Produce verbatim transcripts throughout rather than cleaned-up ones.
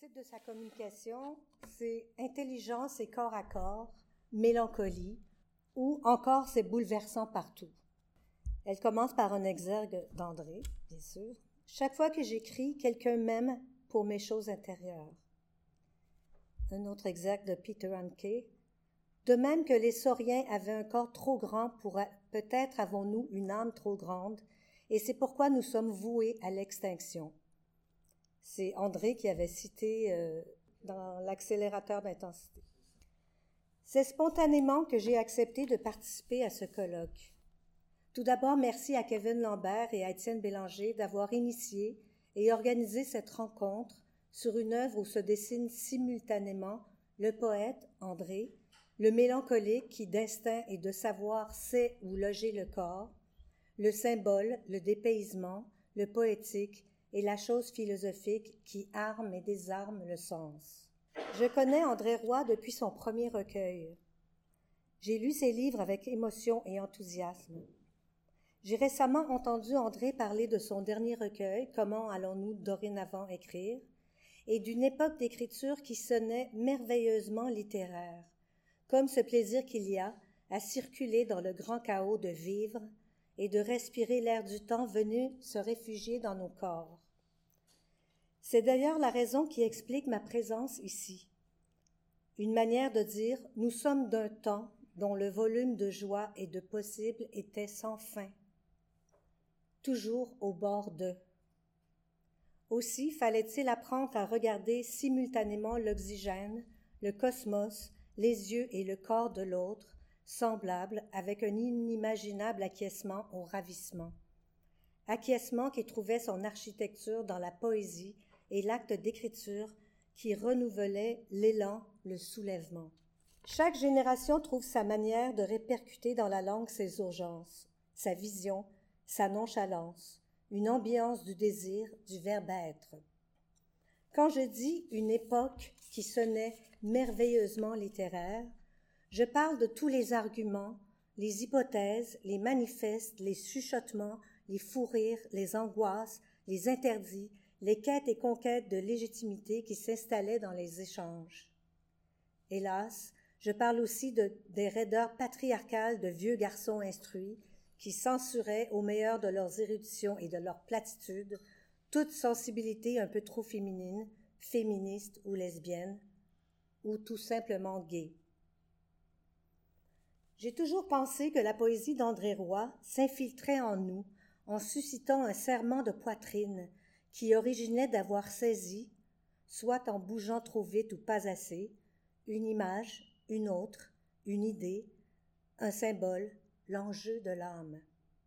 titre de sa communication, c'est « Intelligence et corps à corps, mélancolie » ou encore « C'est bouleversant partout ». Elle commence par un exergue d'André, bien sûr. « Chaque fois que j'écris, quelqu'un m'aime pour mes choses intérieures. » Un autre exergue de Peter Handke. « De même que les sauriens avaient un corps trop grand pour... Peut-être avons-nous une âme trop grande, et c'est pourquoi nous sommes voués à l'extinction. » C'est André qui avait cité euh, dans l'accélérateur d'intensité. C'est spontanément que j'ai accepté de participer à ce colloque. Tout d'abord, merci à Kevin Lambert et à Étienne Bélanger d'avoir initié et organisé cette rencontre sur une œuvre où se dessinent simultanément le poète, André, le mélancolique qui d'instinct et de savoir sait où loger le corps, le symbole, le dépaysement, le poétique et la chose philosophique qui arme et désarme le sens. Je connais André Roy depuis son premier recueil. J'ai lu ses livres avec émotion et enthousiasme. J'ai récemment entendu André parler de son dernier recueil, Comment allons-nous dorénavant écrire, et d'une époque d'écriture qui sonnait merveilleusement littéraire, comme ce plaisir qu'il y a à circuler dans le grand chaos de vivre et de respirer l'air du temps venu se réfugier dans nos corps. C'est d'ailleurs la raison qui explique ma présence ici. Une manière de dire « nous sommes d'un temps dont le volume de joie et de possible était sans fin, toujours au bord de. » Aussi fallait-il apprendre à regarder simultanément l'oxygène, le cosmos, les yeux et le corps de l'autre, semblables, avec un inimaginable acquiescement au ravissement. Acquiescement qui trouvait son architecture dans la poésie et l'acte d'écriture qui renouvelait l'élan, le soulèvement. Chaque génération trouve sa manière de répercuter dans la langue ses urgences, sa vision, sa nonchalance, une ambiance du désir, du verbe être. Quand je dis une époque qui sonnait merveilleusement littéraire, je parle de tous les arguments, les hypothèses, les manifestes, les chuchotements, les fous rires, les angoisses, les interdits, les quêtes et conquêtes de légitimité qui s'installaient dans les échanges. Hélas, je parle aussi de, des raideurs patriarcales de vieux garçons instruits qui censuraient, au meilleur de leurs éruditions et de leurs platitudes, toute sensibilité un peu trop féminine, féministe ou lesbienne, ou tout simplement gay. J'ai toujours pensé que la poésie d'André Roy s'infiltrait en nous en suscitant un serrement de poitrine qui originait d'avoir saisi, soit en bougeant trop vite ou pas assez, une image, une autre, une idée, un symbole, l'enjeu de l'âme.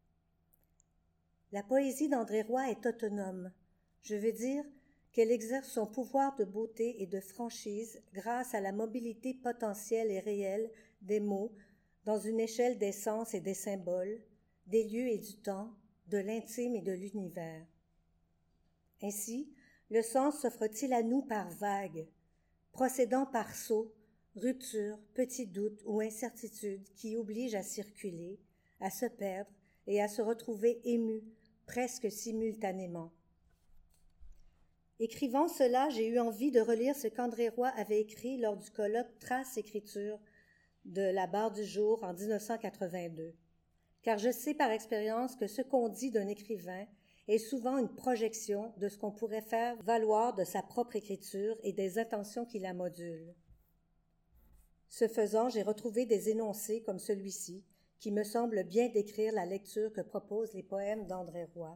La poésie d'André Roy est autonome, je veux dire qu'elle exerce son pouvoir de beauté et de franchise grâce à la mobilité potentielle et réelle des mots dans une échelle des sens et des symboles, des lieux et du temps, de l'intime et de l'univers. Ainsi, le sens s'offre-t-il à nous par vagues, procédant par sauts, ruptures, petits doutes ou incertitudes qui obligent à circuler, à se perdre et à se retrouver émus presque simultanément. Écrivant cela, j'ai eu envie de relire ce qu'André Roy avait écrit lors du colloque Trace-écriture de la Barre du Jour en dix-neuf cent quatre-vingt-deux, car je sais par expérience que ce qu'on dit d'un écrivain est souvent une projection de ce qu'on pourrait faire valoir de sa propre écriture et des intentions qui la modulent. Ce faisant, j'ai retrouvé des énoncés comme celui-ci, qui me semblent bien décrire la lecture que proposent les poèmes d'André Roy.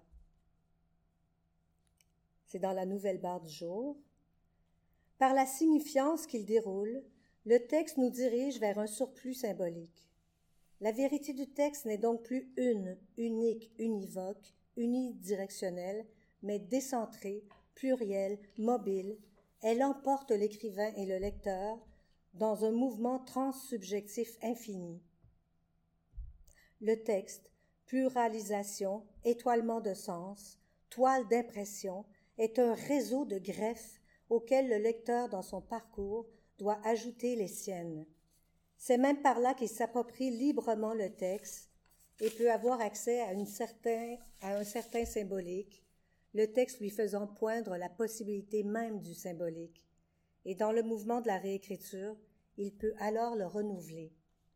C'est dans la Nouvelle Barre du Jour. Par la signifiance qu'il déroule, le texte nous dirige vers un surplus symbolique. La vérité du texte n'est donc plus une, unique, univoque, unidirectionnelle, mais décentrée, plurielle, mobile. Elle emporte l'écrivain et le lecteur dans un mouvement transsubjectif infini. Le texte, pluralisation, étoilement de sens, toile d'impression, est un réseau de greffes auquel le lecteur, dans son parcours, doit ajouter les siennes. C'est même par là qu'il s'approprie librement le texte et peut avoir accès à, une certain, à un certain symbolique, le texte lui faisant poindre la possibilité même du symbolique. et dans le mouvement de la réécriture, il peut alors le renouveler.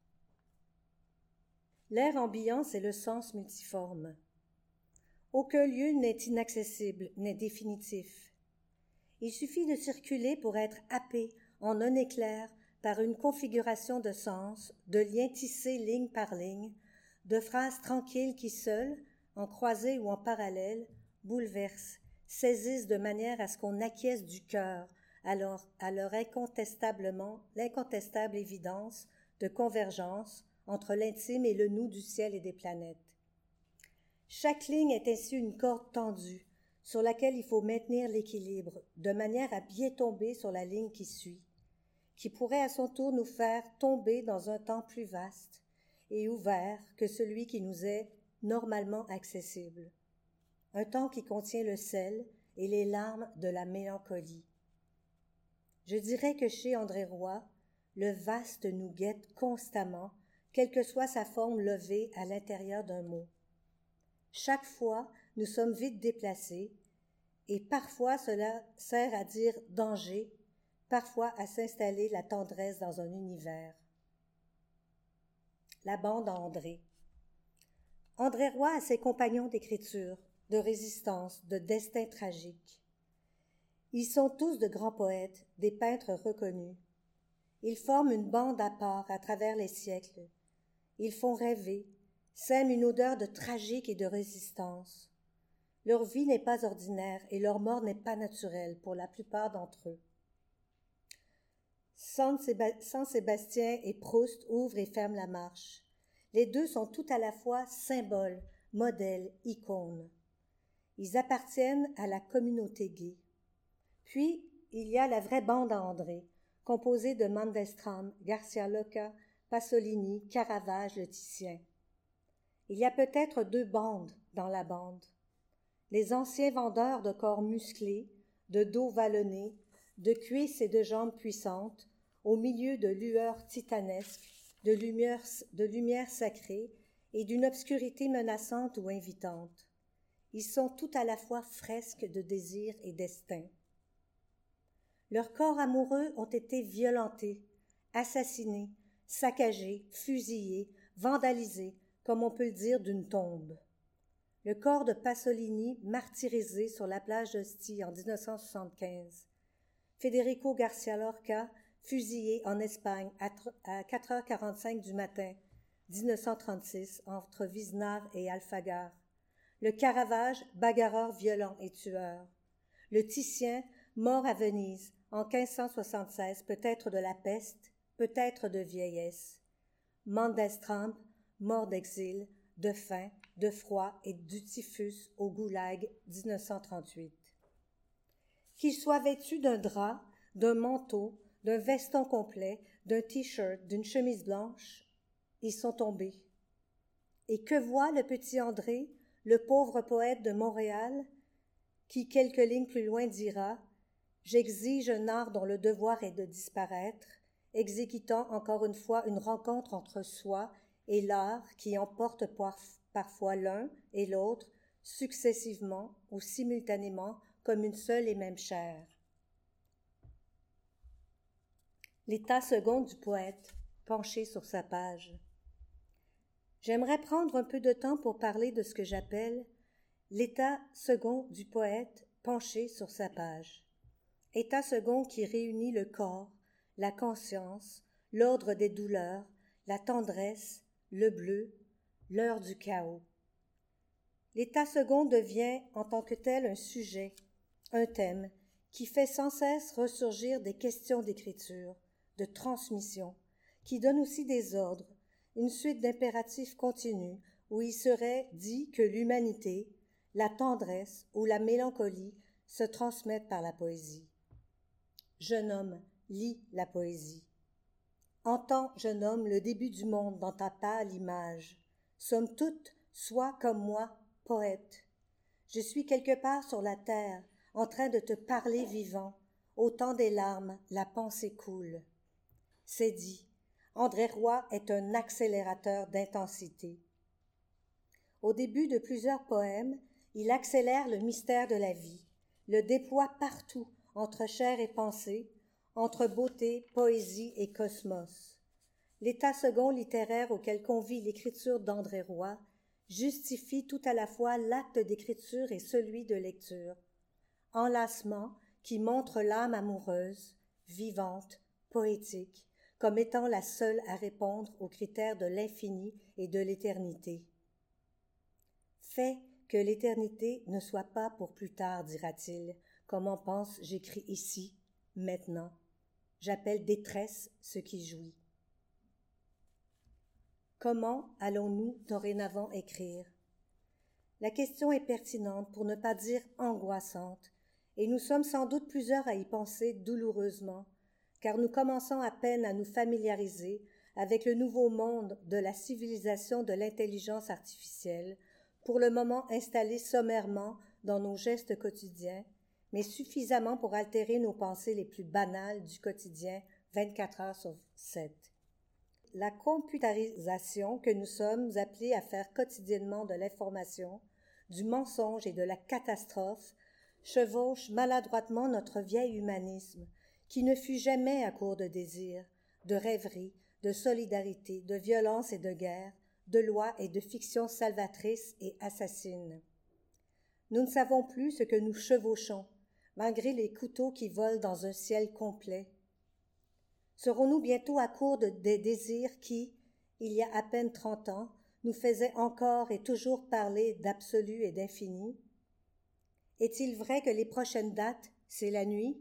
L'air ambiant, c'est le sens multiforme. Aucun lieu n'est inaccessible, n'est définitif. Il suffit de circuler pour être happé en un éclair par une configuration de sens, de liens tissés ligne par ligne, de phrases tranquilles qui seules, en croisée ou en parallèle, bouleversent, saisissent de manière à ce qu'on acquiesce du cœur à leur, à leur incontestablement, l'incontestable évidence de convergence entre l'intime et le nous du ciel et des planètes. Chaque ligne est ainsi une corde tendue, sur laquelle il faut maintenir l'équilibre, de manière à bien tomber sur la ligne qui suit, qui pourrait à son tour nous faire tomber dans un temps plus vaste et ouvert que celui qui nous est normalement accessible. Un temps qui contient le sel et les larmes de la mélancolie. Je dirais que chez André Roy, le vaste nous guette constamment, quelle que soit sa forme levée à l'intérieur d'un mot. Chaque fois, nous sommes vite déplacés, et parfois cela sert à dire danger, parfois à s'installer la tendresse dans un univers. La bande à André. André Roy a ses compagnons d'écriture, de résistance, de destin tragique. Ils sont tous de grands poètes, des peintres reconnus. Ils forment une bande à part à travers les siècles. Ils font rêver, sèment une odeur de tragique et de résistance. Leur vie n'est pas ordinaire et leur mort n'est pas naturelle pour la plupart d'entre eux. Saint Sébastien et Proust ouvrent et ferment la marche. Les deux sont tout à la fois symboles, modèles, icônes. Ils appartiennent à la communauté gay. Puis, il y a la vraie bande à André, composée de Mandelstam, Garcia Lorca, Pasolini, Caravage, le Titien. Il y a peut-être deux bandes dans la bande. Les anciens vendeurs de corps musclés, de dos vallonnés, de cuisses et de jambes puissantes, au milieu de lueurs titanesques, de lumières, de lumières sacrées et d'une obscurité menaçante ou invitante. Ils sont tout à la fois fresques de désir et destin. Leurs corps amoureux ont été violentés, assassinés, saccagés, fusillés, vandalisés, comme on peut le dire d'une tombe. Le corps de Pasolini martyrisé sur la plage d'Ostie en dix-neuf cent soixante-quinze. Federico Garcia Lorca fusillé en Espagne à quatre heures quarante-cinq du matin, dix-neuf cent trente-six, entre Viznard et Alfagar. Le Caravage, bagarreur violent et tueur. Le Titien, mort à Venise en quinze cent soixante-seize, peut-être de la peste, peut-être de vieillesse. Mandelstam, mort d'exil, de faim, de froid et du typhus au goulag dix-neuf cent trente-huit. Qu'il soit vêtu d'un drap, d'un manteau, d'un veston complet, d'un t-shirt, d'une chemise blanche, ils sont tombés. Et que voit le petit André, le pauvre poète de Montréal, qui quelques lignes plus loin dira « J'exige un art dont le devoir est de disparaître, exécutant encore une fois une rencontre entre soi et l'art qui emporte parfois l'un et l'autre successivement ou simultanément comme une seule et même chair. » L'état second du poète, penché sur sa page. J'aimerais prendre un peu de temps pour parler de ce que j'appelle l'état second du poète penché sur sa page. État second qui réunit le corps, la conscience, l'ordre des douleurs, la tendresse, le bleu, l'heure du chaos. L'état second devient en tant que tel un sujet, un thème, qui fait sans cesse ressurgir des questions d'écriture, de transmission, qui donne aussi des ordres, une suite d'impératifs continus où il serait dit que l'humanité, la tendresse ou la mélancolie se transmettent par la poésie. Jeune homme, lis la poésie. Entends, jeune homme, le début du monde dans ta pâle image. Somme toute, sois comme moi, poète. Je suis quelque part sur la terre, en train de te parler vivant. Au temps des larmes, la pensée coule. C'est dit. André Roy est un accélérateur d'intensité. Au début de plusieurs poèmes, il accélère le mystère de la vie, le déploie partout, entre chair et pensée, entre beauté, poésie et cosmos. L'état second littéraire auquel convie l'écriture d'André Roy justifie tout à la fois l'acte d'écriture et celui de lecture. Enlacement qui montre l'âme amoureuse, vivante, poétique, comme étant la seule à répondre aux critères de l'infini et de l'éternité. Fait que l'éternité ne soit pas pour plus tard, dira-t-il, comme en pense j'écris ici, maintenant. J'appelle détresse ce qui jouit. Comment allons-nous dorénavant écrire? La question est pertinente, pour ne pas dire angoissante, et nous sommes sans doute plusieurs à y penser douloureusement, car nous commençons à peine à nous familiariser avec le nouveau monde de la civilisation de l'intelligence artificielle, pour le moment installé sommairement dans nos gestes quotidiens, mais suffisamment pour altérer nos pensées les plus banales du quotidien vingt-quatre heures sur sept. La computarisation que nous sommes appelés à faire quotidiennement de l'information, du mensonge et de la catastrophe chevauche maladroitement notre vieil humanisme, qui ne fut jamais à court de désirs, de rêveries, de solidarité, de violence et de guerre, de lois et de fictions salvatrices et assassines. Nous ne savons plus ce que nous chevauchons, malgré les couteaux qui volent dans un ciel complet. Serons-nous bientôt à court de, des désirs qui, il y a à peine trente ans, nous faisaient encore et toujours parler d'absolu et d'infini? Est-il vrai que les prochaines dates, c'est la nuit?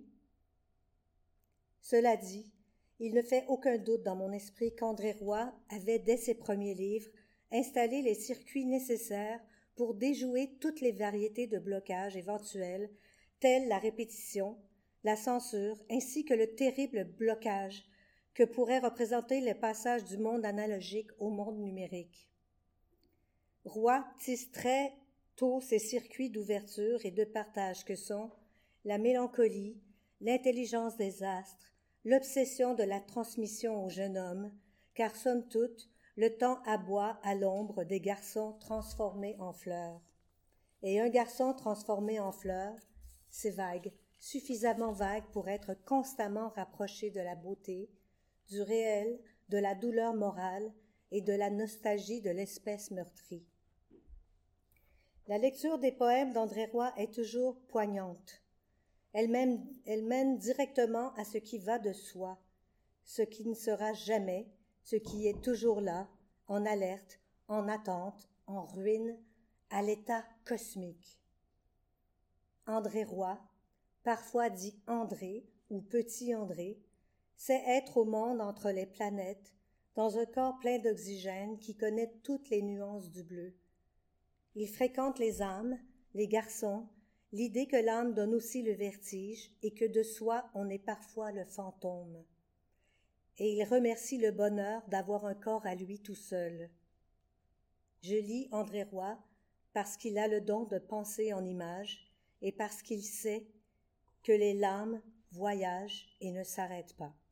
Cela dit, il ne fait aucun doute dans mon esprit qu'André Roy avait, dès ses premiers livres, installé les circuits nécessaires pour déjouer toutes les variétés de blocage éventuels, telles la répétition, la censure, ainsi que le terrible blocage que pourrait représenter le passage du monde analogique au monde numérique. Roy tisse très tôt ces circuits d'ouverture et de partage que sont la mélancolie, l'intelligence des astres, l'obsession de la transmission au jeune homme, car somme toute, le temps aboie à l'ombre des garçons transformés en fleurs. Et un garçon transformé en fleur, c'est vague, suffisamment vague pour être constamment rapproché de la beauté, du réel, de la douleur morale et de la nostalgie de l'espèce meurtrie. La lecture des poèmes d'André Roy est toujours poignante. Elle mène, elle mène directement à ce qui va de soi, ce qui ne sera jamais, ce qui est toujours là, en alerte, en attente, en ruine, à l'état cosmique. André Roy, parfois dit André ou Petit André, c'est être au monde entre les planètes, dans un corps plein d'oxygène qui connaît toutes les nuances du bleu. Il fréquente les âmes, les garçons, l'idée que l'âme donne aussi le vertige et que de soi on est parfois le fantôme. Et il remercie le bonheur d'avoir un corps à lui tout seul. Je lis André Roy parce qu'il a le don de penser en images et parce qu'il sait que les lames voyagent et ne s'arrêtent pas.